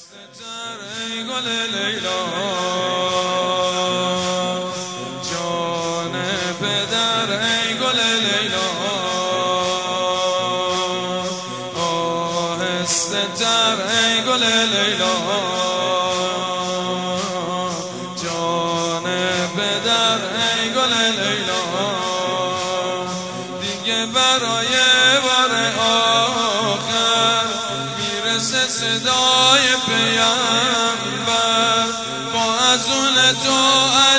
ای گل لیلا جان پدر ای گل لیلا آهسته تر ای گل لیلا جان پدر ای گل لیلا دیگه برای بار آخر میرسه صدای پیامبر با اذان تو